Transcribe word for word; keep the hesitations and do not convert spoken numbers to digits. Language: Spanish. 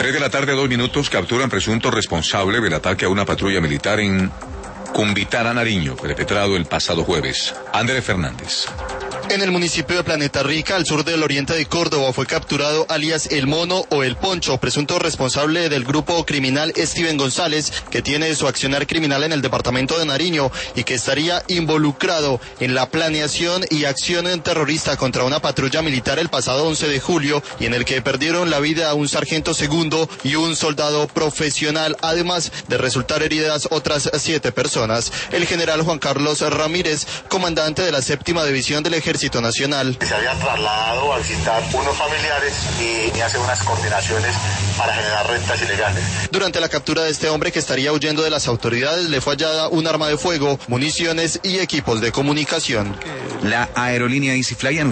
Tres de la tarde, dos minutos, capturan presunto responsable del ataque a una patrulla militar en Cumbitará, Nariño, perpetrado el pasado jueves. Andrés Fernández. En el municipio de Planeta Rica, al sur del oriente de Córdoba, fue capturado alias El Mono o El Poncho, presunto responsable del grupo criminal Steven González, que tiene su accionar criminal en el departamento de Nariño y que estaría involucrado en la planeación y acción terrorista contra una patrulla militar el pasado once de julio y en el que perdieron la vida un sargento segundo y un soldado profesional, además de resultar heridas otras siete personas. El general Juan Carlos Ramírez, comandante de la séptima división del Ejército Nacional. Se habían trasladado a visitar unos familiares y hacer unas coordinaciones para generar rentas ilegales. Durante la captura de este hombre que estaría huyendo de las autoridades, le fue hallada un arma de fuego, municiones y equipos de comunicación. La aerolínea EasyFly